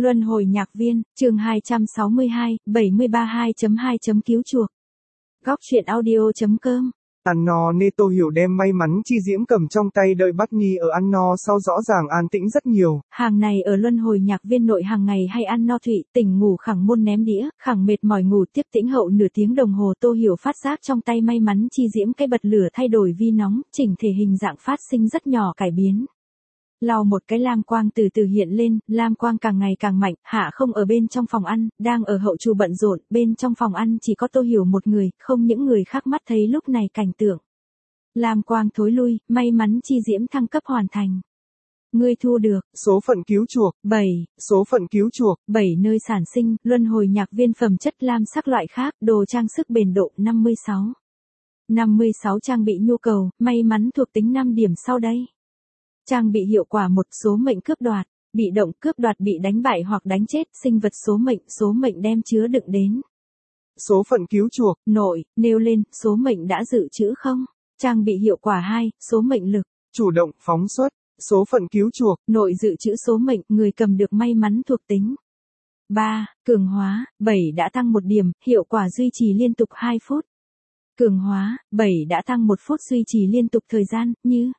Luân hồi nhạc viên, chương 262, 73 2.2. Cứu chuộc. Góc truyện audio.com. Ăn no nê Tô Hiểu đem may mắn chi diễm cầm trong tay đợi bắt nhi ở ăn no sau rõ ràng an tĩnh rất nhiều. Hàng này ở luân hồi nhạc viên nội hàng ngày hay ăn no thụy, tỉnh ngủ khẳng môn ném đĩa, khẳng mệt mỏi ngủ tiếp tĩnh hậu nửa tiếng đồng hồ Tô Hiểu phát giác trong tay may mắn chi diễm cái bật lửa thay đổi vi nóng, chỉnh thể hình dạng phát sinh rất nhỏ cải biến. Lau một cái lam quang từ từ hiện lên, lam quang càng ngày càng mạnh, Hạ không ở bên trong phòng ăn, đang ở hậu trù bận rộn, bên trong phòng ăn chỉ có Tô Hiểu một người, không những người khác mắt thấy lúc này cảnh tượng. Lam quang thối lui, may mắn chi diễm thăng cấp hoàn thành. Ngươi thu được Số phận cứu chuộc 7, số phận cứu chuộc 7 nơi sản sinh, luân hồi nhạc viên phẩm chất lam sắc loại khác, đồ trang sức bền độ 56. 56 trang bị nhu cầu, may mắn thuộc tính 5 điểm sau đây. Trang bị hiệu quả một số mệnh cướp đoạt, bị động cướp đoạt bị đánh bại hoặc đánh chết, sinh vật số mệnh đem chứa đựng đến. Số phận cứu chuộc Nội, nêu lên, số mệnh đã dự trữ không? Trang bị hiệu quả 2, số mệnh lực. Chủ động phóng xuất, số phận cứu chuộc Nội dự trữ số mệnh, người cầm được may mắn thuộc tính. 3. Cường hóa, 7 đã tăng 1 điểm, hiệu quả duy trì liên tục 2 phút. Cường hóa, 7 đã tăng 1 phút duy trì liên tục thời gian, như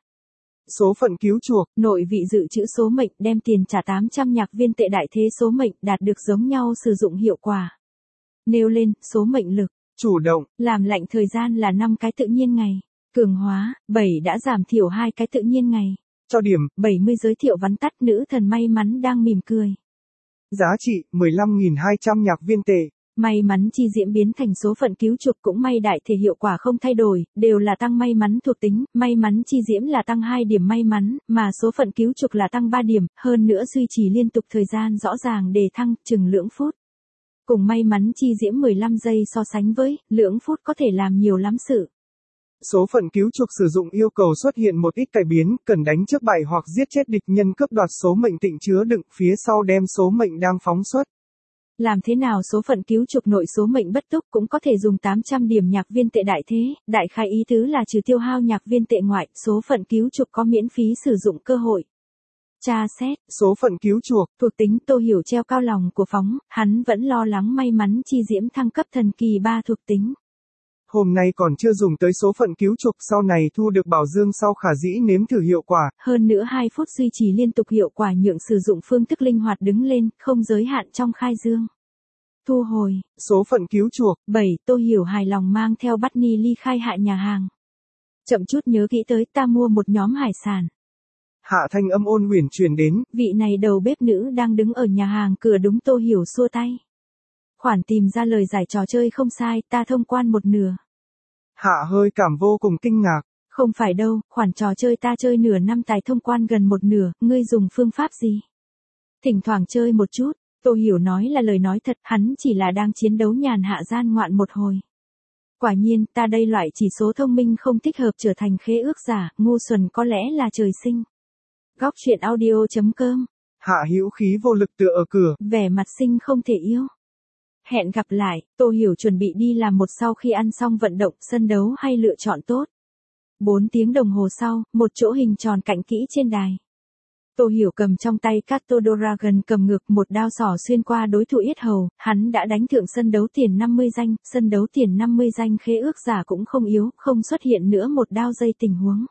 số phận cứu chuộc nội vị dự trữ số mệnh, đem tiền trả 800 nhạc viên tệ đại thế số mệnh, đạt được giống nhau sử dụng hiệu quả. Nêu lên, số mệnh lực. Chủ động, Làm lạnh thời gian là 5 cái tự nhiên ngày. Cường hóa, 7 đã giảm thiểu 2 cái tự nhiên ngày. cho điểm, 70 giới thiệu vắn tắt, nữ thần may mắn đang mỉm cười. giá trị 15.200 nhạc viên tệ. May mắn chi diễm biến thành số phận cứu chuộc cũng may đại thể hiệu quả không thay đổi, đều là tăng may mắn thuộc tính, may mắn chi diễm là tăng 2 điểm may mắn, mà số phận cứu chuộc là tăng 3 điểm, hơn nữa duy trì liên tục thời gian rõ ràng đề thăng, chừng lưỡng phút. Cùng may mắn chi diễm 15 giây so sánh với, lưỡng phút có thể làm nhiều lắm sự. Số phận cứu chuộc sử dụng yêu cầu xuất hiện một ít cải biến, cần đánh trước bại hoặc giết chết địch nhân cướp đoạt số mệnh tịnh chứa đựng phía sau đem số mệnh đang phóng xuất. Làm thế nào số phận cứu chuộc nội số mệnh bất túc cũng có thể dùng 800 điểm nhạc viên tệ đại thế, đại khai ý tứ là trừ tiêu hao nhạc viên tệ ngoại, số phận cứu chuộc có miễn phí sử dụng cơ hội. Tra xét, số phận cứu chuộc, thuộc tính Tô Hiểu treo cao lòng của phóng, hắn vẫn lo lắng may mắn chi diễm thăng cấp thần kỳ 3 thuộc tính. Hôm nay còn chưa dùng tới số phận cứu chuộc, sau này thu được bảo dương sau khả dĩ nếm thử hiệu quả. Hơn nữa 2 phút duy trì liên tục hiệu quả nhượng sử dụng phương thức linh hoạt đứng lên, không giới hạn trong khai dương. Thu hồi, số phận cứu chuộc 7, Tô Hiểu hài lòng mang theo bắt ni ly khai hạ nhà hàng. Chậm chút nhớ kỹ tới, ta mua một nhóm hải sản. Hạ thanh âm ôn huyền truyền đến. Vị này đầu bếp nữ đang đứng ở nhà hàng cửa đúng Tô Hiểu xua tay. Khoản tìm ra lời giải trò chơi không sai, ta thông quan một nửa. Hạ hơi cảm vô cùng kinh ngạc. Không phải đâu, khoản trò chơi ta chơi nửa năm tài thông quan gần một nửa, ngươi dùng phương pháp gì? Thỉnh thoảng chơi một chút, Tô Hiểu nói là lời nói thật, hắn chỉ là đang chiến đấu nhàn hạ gian ngoạn một hồi. Quả nhiên, ta đây loại chỉ số thông minh không thích hợp trở thành khế ước giả, ngu xuẩn có lẽ là trời sinh. Góc truyện audio.com. Hạ hữu khí vô lực tựa ở cửa. Vẻ mặt sinh không thể yêu. Hẹn gặp lại, Tô Hiểu chuẩn bị đi làm một sau khi ăn xong vận động, sân đấu hay lựa chọn tốt. 4 tiếng đồng hồ sau, một chỗ hình tròn cạnh kỹ trên đài. Tô Hiểu cầm trong tay Kato Dragon cầm ngược một đao sỏ xuyên qua đối thủ yết hầu, hắn đã đánh thượng sân đấu tiền 50 danh, sân đấu tiền 50 danh khế ước giả cũng không yếu, không xuất hiện nữa một đao dây tình huống.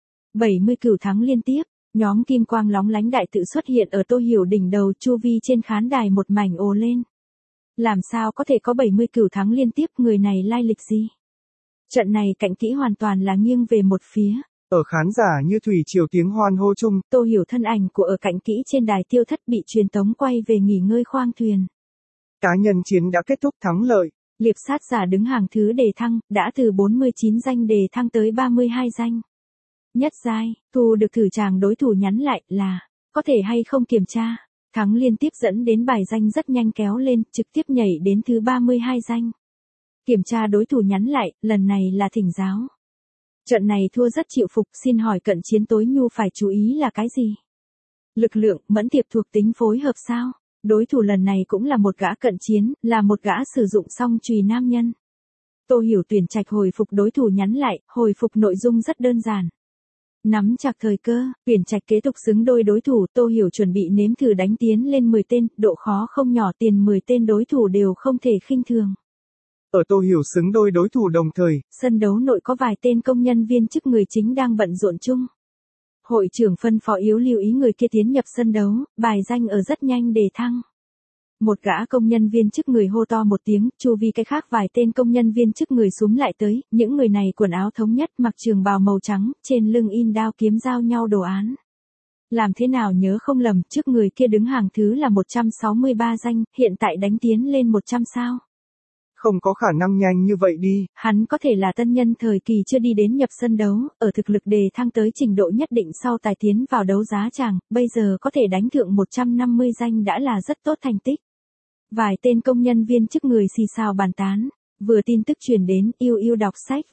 70 cửu thắng liên tiếp, nhóm kim quang lóng lánh đại tự xuất hiện ở Tô Hiểu đỉnh đầu, chu vi trên khán đài một mảnh ồ lên. Làm sao có thể có 70 cửu thắng liên tiếp, người này lai lịch gì? Trận này cạnh kỹ hoàn toàn là nghiêng về một phía. Ở khán giả như thủy triều tiếng hoan hô chung. Tô Hiểu thân ảnh của ở cạnh kỹ trên đài tiêu thất bị truyền tống quay về nghỉ ngơi khoang thuyền. Cá nhân chiến đã kết thúc thắng lợi. Liệp sát giả đứng hàng thứ đề thăng, đã từ 49 danh đề thăng tới 32 danh. Nhất giai, thu được thử chàng đối thủ nhắn lại là, có thể hay không kiểm tra. Thắng liên tiếp dẫn đến bài danh rất nhanh kéo lên, trực tiếp nhảy đến thứ 32 danh. Kiểm tra đối thủ nhắn lại, lần này là thỉnh giáo. Trận này thua rất chịu phục, xin hỏi cận chiến tối nhu phải chú ý là cái gì? Lực lượng, mẫn tiệp thuộc tính phối hợp sao? Đối thủ lần này cũng là một gã cận chiến, là một gã sử dụng song chùy nam nhân. Tô Hiểu tuyển trạch hồi phục đối thủ nhắn lại, hồi phục nội dung rất đơn giản. Nắm chặt thời cơ, Tuyển Trạch kế tục xứng đôi đối thủ, Tô Hiểu chuẩn bị nếm thử đánh tiến lên 10 tên, độ khó không nhỏ, tiền 10 tên đối thủ đều không thể khinh thường. Ở Tô Hiểu xứng đôi đối thủ đồng thời, Sân đấu nội có vài tên công nhân viên chức người chính đang bận rộn chung. Hội trưởng phân phó yếu lưu ý người kia tiến nhập sân đấu, bài danh ở rất nhanh để thăng. Một gã công nhân viên chức người hô to một tiếng, chu vi cái khác vài tên công nhân viên chức người xúm lại tới, những người này quần áo thống nhất, mặc trường bào màu trắng, trên lưng in đao kiếm giao nhau đồ án. Làm thế nào nhớ không lầm, trước người kia đứng hàng thứ là 163 danh, hiện tại đánh tiến lên 100 sao. Không có khả năng nhanh như vậy đi. Hắn có thể là tân nhân thời kỳ chưa đi đến nhập sân đấu, ở thực lực đề thăng tới trình độ nhất định sau tài tiến vào đấu giá tràng, bây giờ có thể đánh thượng 150 danh đã là rất tốt thành tích. Vài tên công nhân viên chức người xì xào bàn tán, vừa tin tức truyền đến, yêu đọc sách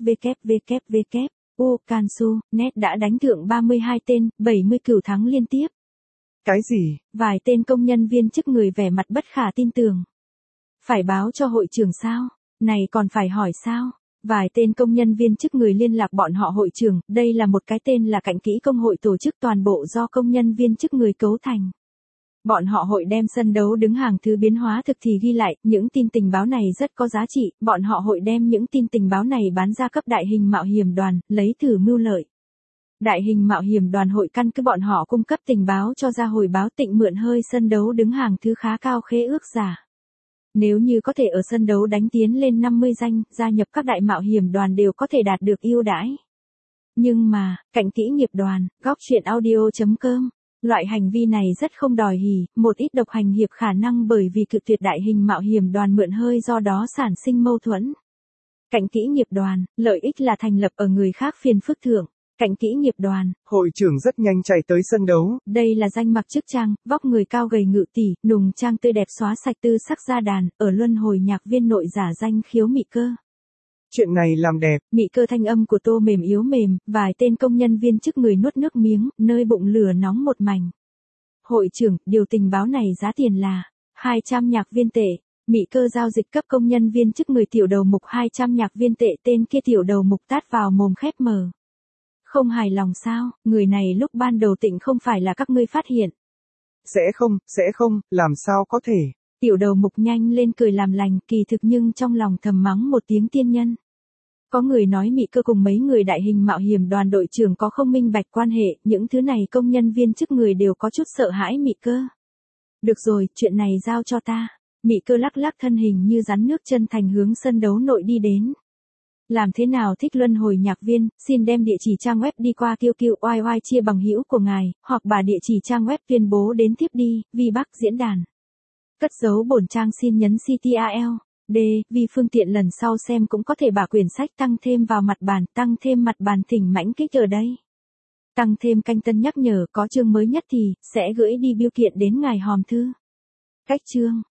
www.ukansu.net đã đánh thượng 32 tên, 70 cửu thắng liên tiếp. Cái gì? Vài tên công nhân viên chức người vẻ mặt bất khả tin tưởng. Phải báo cho hội trưởng sao? Này còn phải hỏi sao? Vài tên công nhân viên chức người liên lạc bọn họ hội trưởng, đây là một cái tên là Cạnh Kỹ công hội tổ chức toàn bộ do công nhân viên chức người cấu thành. Bọn họ hội đem sân đấu đứng hàng thứ biến hóa thực thì ghi lại, những tin tình báo này rất có giá trị, bọn họ hội đem những tin tình báo này bán ra cấp đại hình mạo hiểm đoàn, lấy thử mưu lợi. Đại hình mạo hiểm đoàn hội căn cứ bọn họ cung cấp tình báo cho ra hồi báo tịnh mượn hơi sân đấu đứng hàng thứ khá cao khế ước giả. Nếu như có thể ở sân đấu đánh tiến lên 50 danh, gia nhập các đại mạo hiểm đoàn đều có thể đạt được ưu đãi. Nhưng mà, Cạnh Kỹ nghiệp đoàn, góc truyện audio.com, loại hành vi này rất không đòi hỉ, một ít độc hành hiệp khả năng bởi vì cự tuyệt đại hình mạo hiểm đoàn mượn hơi do đó sản sinh mâu thuẫn. Cạnh Kỹ nghiệp đoàn, lợi ích là thành lập ở người khác phiền phức thượng. Cạnh Kỹ nghiệp đoàn, hội trưởng rất nhanh chạy tới sân đấu. Đây là danh mặc chức trang, vóc người cao gầy ngự tỷ, nùng trang tươi đẹp xóa sạch tư sắc da đàn, ở luân hồi nhạc viên nội giả danh khiếu mị cơ. Chuyện này làm đẹp. Mị cơ thanh âm của Tô mềm yếu mềm, vài tên công nhân viên chức người nuốt nước miếng, nơi bụng lửa nóng một mảnh. Hội trưởng, điều tình báo này giá tiền là 200 nhạc viên tệ. Mị cơ giao dịch cấp công nhân viên chức người tiểu đầu mục 200 nhạc viên tệ, tên kia tiểu đầu mục tát vào mồm khép mờ. Không hài lòng sao, người này lúc ban đầu tịnh không phải là các ngươi phát hiện. Sẽ không, làm sao có thể. Tiểu đầu mục nhanh lên cười làm lành, kỳ thực nhưng trong lòng thầm mắng một tiếng tiên nhân. Có người nói Mị cơ cùng mấy người đại hình mạo hiểm đoàn đội trưởng có không minh bạch quan hệ, những thứ này công nhân viên chức người đều có chút sợ hãi Mị cơ. Được rồi, chuyện này giao cho ta. Mị cơ lắc lắc thân hình như rắn nước chân thành hướng sân đấu nội đi đến. Làm thế nào thích luân hồi nhạc viên, xin đem địa chỉ trang web đi qua QQ chia bằng hữu của ngài, hoặc bà địa chỉ trang web tuyên bố đến tiếp đi, vì Bắc diễn đàn. Cất dấu bổn trang xin nhấn CTRL. D, vì phương tiện lần sau xem cũng có thể bả quyển sách tăng thêm vào mặt bàn, tăng thêm mặt bàn thỉnh mãnh kích ở đây. Tăng thêm canh tân nhắc nhở có chương mới nhất thì, sẽ gửi đi bưu kiện đến ngài hòm thư. Cách chương.